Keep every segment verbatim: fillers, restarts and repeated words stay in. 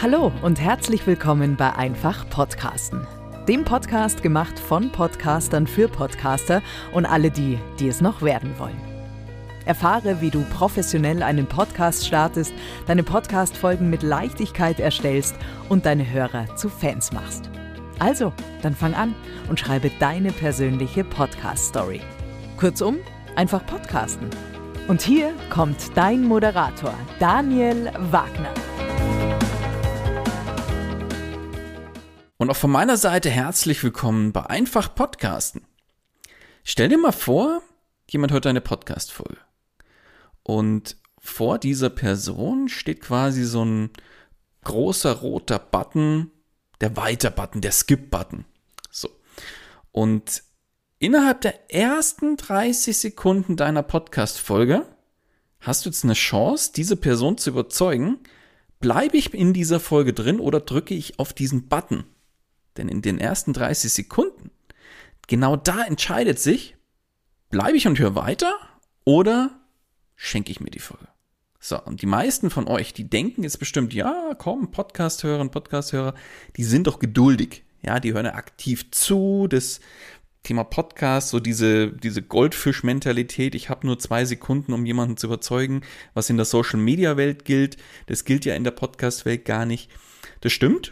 Hallo und herzlich willkommen bei Einfach Podcasten. Dem Podcast gemacht von Podcastern für Podcaster und alle die, die es noch werden wollen. Erfahre, wie du professionell einen Podcast startest, deine Podcast-Folgen mit Leichtigkeit erstellst und deine Hörer zu Fans machst. Also, dann fang an und schreibe deine persönliche Podcast-Story. Kurzum, einfach podcasten. Und hier kommt dein Moderator, Daniel Wagner. Und auch von meiner Seite herzlich willkommen bei Einfach Podcasten. Stell dir mal vor, jemand hört eine Podcast-Folge. Und vor dieser Person steht quasi so ein großer roter Button, der Weiter-Button, der Skip-Button. So. Und innerhalb der ersten dreißig Sekunden deiner Podcast-Folge hast du jetzt eine Chance, diese Person zu überzeugen, bleibe ich in dieser Folge drin oder drücke ich auf diesen Button? Denn in den ersten dreißig Sekunden, genau da entscheidet sich, bleibe ich und höre weiter oder schenke ich mir die Folge. So, und die meisten von euch, die denken jetzt bestimmt, ja, komm, Podcast-Hörer, Podcast-Hörer, die sind doch geduldig. Ja, die hören ja aktiv zu, das Thema Podcast, so diese, diese Goldfisch-Mentalität, ich habe nur zwei Sekunden, um jemanden zu überzeugen, was in der Social-Media-Welt gilt, das gilt ja in der Podcast-Welt gar nicht. Das stimmt.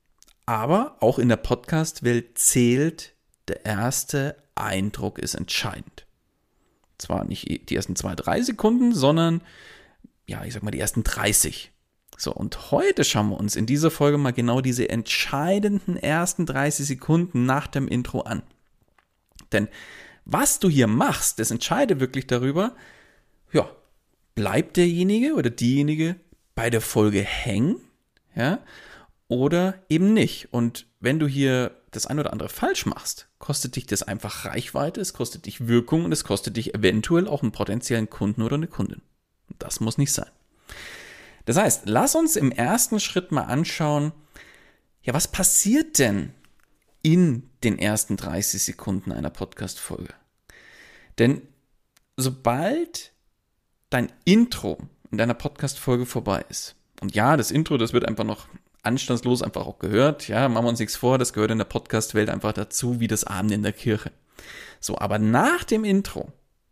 Aber auch in der Podcast-Welt zählt, der erste Eindruck ist entscheidend. Zwar nicht die ersten zwei, drei Sekunden, sondern, ja, ich sag mal die ersten dreißig. So, und heute schauen wir uns in dieser Folge mal genau diese entscheidenden ersten dreißig Sekunden nach dem Intro an. Denn was du hier machst, das entscheidet wirklich darüber, ja, bleibt derjenige oder diejenige bei der Folge hängen, ja, oder eben nicht. Und wenn du hier das ein oder andere falsch machst, kostet dich das einfach Reichweite, es kostet dich Wirkung und es kostet dich eventuell auch einen potenziellen Kunden oder eine Kundin. Das muss nicht sein. Das heißt, lass uns im ersten Schritt mal anschauen, ja, was passiert denn in den ersten dreißig Sekunden einer Podcast-Folge? Denn sobald dein Intro in deiner Podcast-Folge vorbei ist, und ja, das Intro, das wird einfach noch anstandslos einfach auch gehört. Ja, machen wir uns nichts vor, das gehört in der Podcast-Welt einfach dazu, wie das Abend in der Kirche. So, aber nach dem Intro,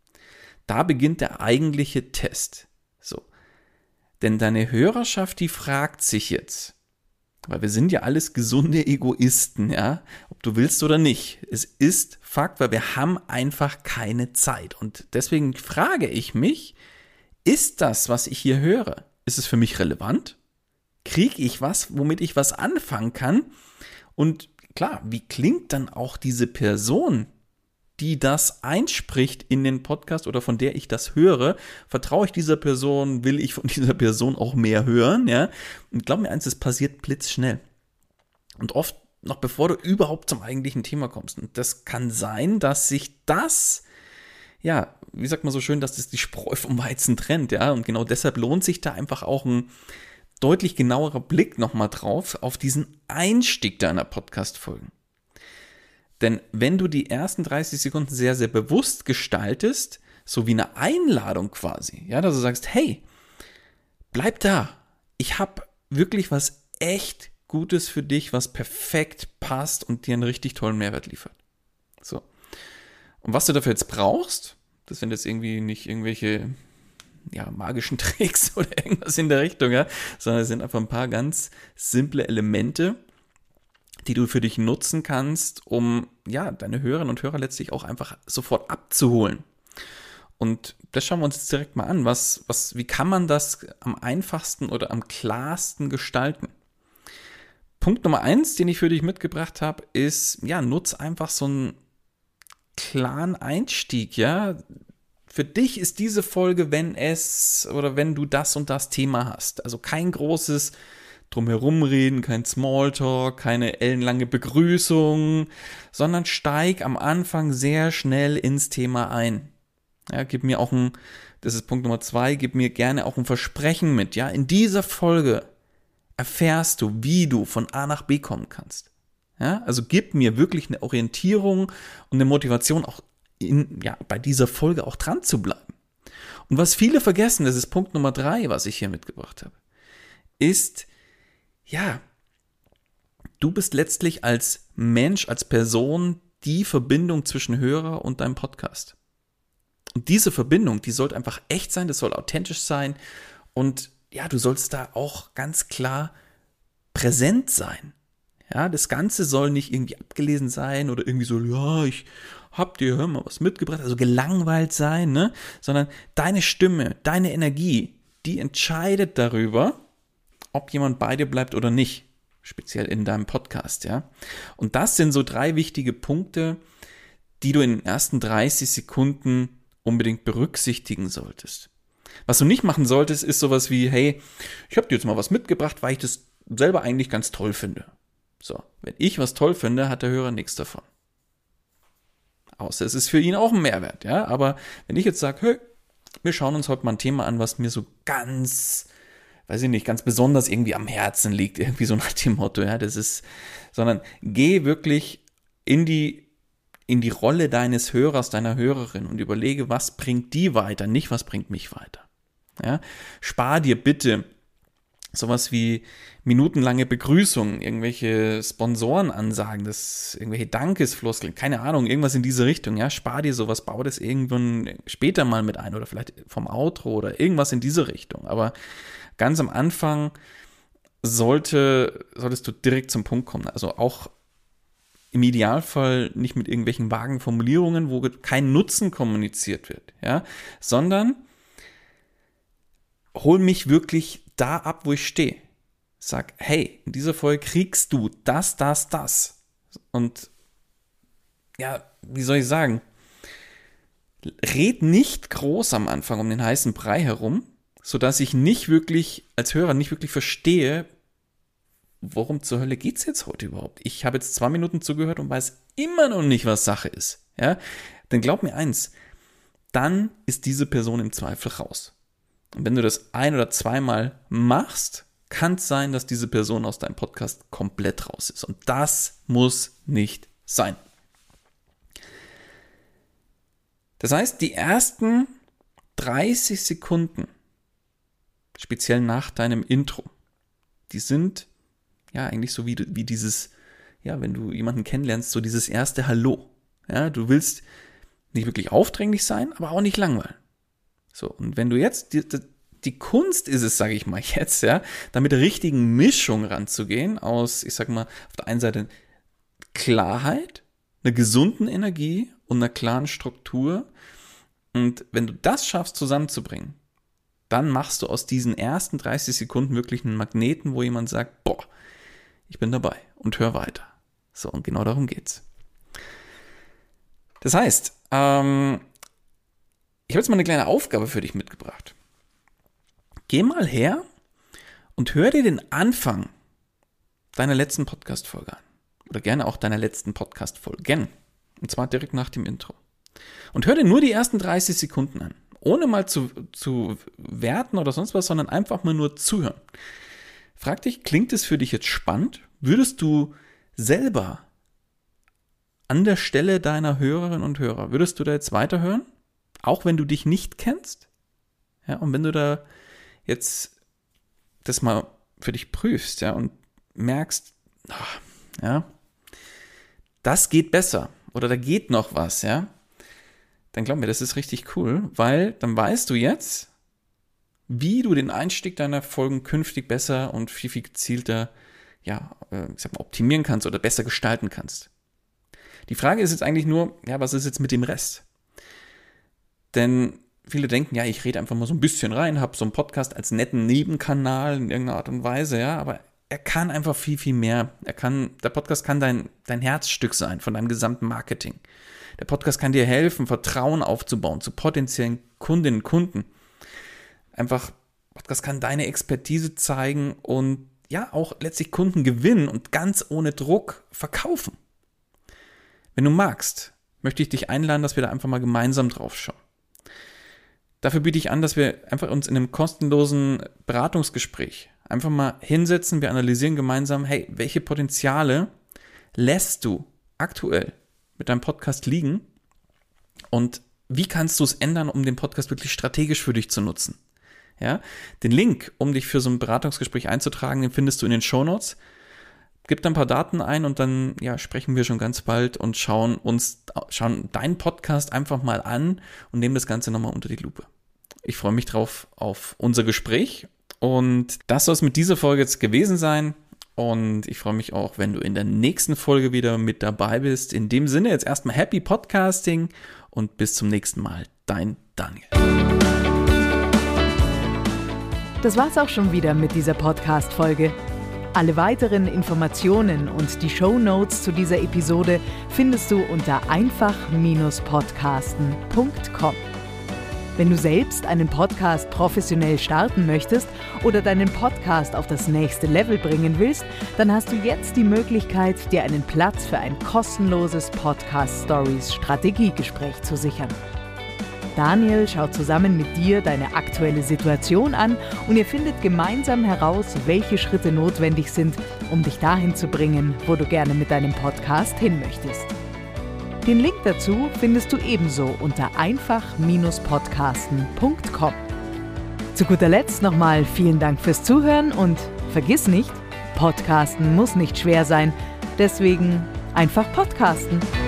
da beginnt der eigentliche Test. So, denn deine Hörerschaft, die fragt sich jetzt, weil wir sind ja alles gesunde Egoisten, ja, ob du willst oder nicht. Es ist Fakt, weil wir haben einfach keine Zeit. Und deswegen frage ich mich, ist das, was ich hier höre, ist es für mich relevant? Kriege ich was, womit ich was anfangen kann? Und klar, wie klingt dann auch diese Person, die das einspricht in den Podcast oder von der ich das höre? Vertraue ich dieser Person? Will ich von dieser Person auch mehr hören? Ja? Und glaub mir eins, es passiert blitzschnell. Und oft noch bevor du überhaupt zum eigentlichen Thema kommst. Und das kann sein, dass sich das, ja, wie sagt man so schön, dass das die Spreu vom Weizen trennt. Ja? Und genau deshalb lohnt sich da einfach auch ein deutlich genauerer Blick nochmal drauf auf diesen Einstieg deiner Podcast-Folgen. Denn wenn du die ersten dreißig Sekunden sehr, sehr bewusst gestaltest, so wie eine Einladung quasi, ja, dass du sagst, hey, bleib da, ich habe wirklich was echt Gutes für dich, was perfekt passt und dir einen richtig tollen Mehrwert liefert. So. Und was du dafür jetzt brauchst, das sind jetzt irgendwie nicht irgendwelche ja, magischen Tricks oder irgendwas in der Richtung, ja, sondern es sind einfach ein paar ganz simple Elemente, die du für dich nutzen kannst, um ja deine Hörerinnen und Hörer letztlich auch einfach sofort abzuholen. Und das schauen wir uns jetzt direkt mal an. Was, was, wie kann man das am einfachsten oder am klarsten gestalten? Punkt Nummer eins, den ich für dich mitgebracht habe, ist, ja, nutz einfach so einen klaren Einstieg, ja. Für dich ist diese Folge, wenn es oder wenn du das und das Thema hast. Also kein großes Drumherumreden, kein Smalltalk, keine ellenlange Begrüßung, sondern steig am Anfang sehr schnell ins Thema ein. Ja, gib mir auch ein, das ist Punkt Nummer zwei, gib mir gerne auch ein Versprechen mit. Ja, in dieser Folge erfährst du, wie du von A nach B kommen kannst. Ja, also gib mir wirklich eine Orientierung und eine Motivation, auch in, ja, bei dieser Folge auch dran zu bleiben. Und was viele vergessen, das ist Punkt Nummer drei, was ich hier mitgebracht habe, ist ja, du bist letztlich als Mensch, als Person die Verbindung zwischen Hörer und deinem Podcast. Und diese Verbindung, die sollte einfach echt sein, das soll authentisch sein und ja, du sollst da auch ganz klar präsent sein. Ja, das Ganze soll nicht irgendwie abgelesen sein oder irgendwie so, ja, ich hab dir hör mal was mitgebracht, also gelangweilt sein, ne? Sondern deine Stimme, deine Energie, die entscheidet darüber, ob jemand bei dir bleibt oder nicht, speziell in deinem Podcast, ja. Und das sind so drei wichtige Punkte, die du in den ersten dreißig Sekunden unbedingt berücksichtigen solltest. Was du nicht machen solltest, ist sowas wie, hey, ich habe dir jetzt mal was mitgebracht, weil ich das selber eigentlich ganz toll finde. So, wenn ich was toll finde, hat der Hörer nichts davon. Außer es ist für ihn auch ein Mehrwert, ja. Aber wenn ich jetzt sage, hey, wir schauen uns heute mal ein Thema an, was mir so ganz, weiß ich nicht, ganz besonders irgendwie am Herzen liegt, irgendwie so nach dem Motto, ja, das ist, sondern geh wirklich in die, in die Rolle deines Hörers, deiner Hörerin und überlege, was bringt die weiter, nicht was bringt mich weiter. Ja, spar dir bitte sowas wie minutenlange Begrüßungen, irgendwelche Sponsorenansagen, das, irgendwelche Dankesfloskeln, keine Ahnung, irgendwas in diese Richtung, ja, spar dir sowas, bau das irgendwann später mal mit ein oder vielleicht vom Outro oder irgendwas in diese Richtung, aber ganz am Anfang sollte, solltest du direkt zum Punkt kommen, also auch im Idealfall nicht mit irgendwelchen vagen Formulierungen, wo kein Nutzen kommuniziert wird, ja, sondern hol mich wirklich da ab, wo ich stehe. Sag, hey, in dieser Folge kriegst du das, das, das. Und ja, wie soll ich sagen? Red nicht groß am Anfang um den heißen Brei herum, sodass ich nicht wirklich, als Hörer nicht wirklich verstehe, worum zur Hölle geht es jetzt heute überhaupt? Ich habe jetzt zwei Minuten zugehört und weiß immer noch nicht, was Sache ist. Ja? Denn glaub mir eins, dann ist diese Person im Zweifel raus. Und wenn du das ein- oder zweimal machst, kann es sein, dass diese Person aus deinem Podcast komplett raus ist. Und das muss nicht sein. Das heißt, die ersten dreißig Sekunden, speziell nach deinem Intro, die sind ja eigentlich so wie, wie dieses, ja, wenn du jemanden kennenlernst, so dieses erste Hallo. Ja, du willst nicht wirklich aufdringlich sein, aber auch nicht langweilen. So, und wenn du jetzt, die, die Kunst ist es, sage ich mal jetzt, ja, da mit der richtigen Mischung ranzugehen aus, ich sag mal, auf der einen Seite Klarheit, einer gesunden Energie und einer klaren Struktur. Und wenn du das schaffst zusammenzubringen, dann machst du aus diesen ersten dreißig Sekunden wirklich einen Magneten, wo jemand sagt, boah, ich bin dabei und hör weiter. So, und genau darum geht's. Das heißt, ähm, ich habe jetzt mal eine kleine Aufgabe für dich mitgebracht. Geh mal her und hör dir den Anfang deiner letzten Podcast-Folge an. Oder gerne auch deiner letzten Podcast-Folgen. Und zwar direkt nach dem Intro. Und hör dir nur die ersten dreißig Sekunden an. Ohne mal zu, zu werten oder sonst was, sondern einfach mal nur zuhören. Frag dich, klingt es für dich jetzt spannend? Würdest du selber an der Stelle deiner Hörerinnen und Hörer, würdest du da jetzt weiterhören? Auch wenn du dich nicht kennst? Ja, und wenn du da jetzt das mal für dich prüfst, ja, und merkst, ach, ja, das geht besser oder da geht noch was, ja, dann glaub mir, das ist richtig cool, weil dann weißt du jetzt, wie du den Einstieg deiner Folgen künftig besser und viel, viel gezielter, ja, ich sag mal, optimieren kannst oder besser gestalten kannst. Die Frage ist jetzt eigentlich nur, ja, was ist jetzt mit dem Rest? Denn viele denken, ja, ich rede einfach mal so ein bisschen rein, habe so einen Podcast als netten Nebenkanal in irgendeiner Art und Weise, ja, aber er kann einfach viel, viel mehr. Er kann, der Podcast kann dein, dein Herzstück sein von deinem gesamten Marketing. Der Podcast kann dir helfen, Vertrauen aufzubauen zu potenziellen Kundinnen und Kunden. Einfach, Podcast kann deine Expertise zeigen und ja, auch letztlich Kunden gewinnen und ganz ohne Druck verkaufen. Wenn du magst, möchte ich dich einladen, dass wir da einfach mal gemeinsam drauf schauen. Dafür biete ich an, dass wir einfach uns in einem kostenlosen Beratungsgespräch einfach mal hinsetzen, wir analysieren gemeinsam, hey, welche Potenziale lässt du aktuell mit deinem Podcast liegen und wie kannst du es ändern, um den Podcast wirklich strategisch für dich zu nutzen? Ja? Den Link, um dich für so ein Beratungsgespräch einzutragen, den findest du in den Shownotes. Gib da ein paar Daten ein und dann ja, sprechen wir schon ganz bald und schauen uns schauen deinen Podcast einfach mal an und nehmen das Ganze nochmal unter die Lupe. Ich freue mich drauf auf unser Gespräch und das soll es mit dieser Folge jetzt gewesen sein und ich freue mich auch, wenn du in der nächsten Folge wieder mit dabei bist. In dem Sinne jetzt erstmal Happy Podcasting und bis zum nächsten Mal. Dein Daniel. Das war's auch schon wieder mit dieser Podcast-Folge. Alle weiteren Informationen und die Shownotes zu dieser Episode findest du unter einfach podcasten punkt com. Wenn du selbst einen Podcast professionell starten möchtest oder deinen Podcast auf das nächste Level bringen willst, dann hast du jetzt die Möglichkeit, dir einen Platz für ein kostenloses Podcast-Stories-Strategiegespräch zu sichern. Daniel schaut zusammen mit dir deine aktuelle Situation an und ihr findet gemeinsam heraus, welche Schritte notwendig sind, um dich dahin zu bringen, wo du gerne mit deinem Podcast hin möchtest. Den Link dazu findest du ebenso unter einfach podcasten punkt com. Zu guter Letzt nochmal vielen Dank fürs Zuhören und vergiss nicht, Podcasten muss nicht schwer sein, deswegen einfach podcasten.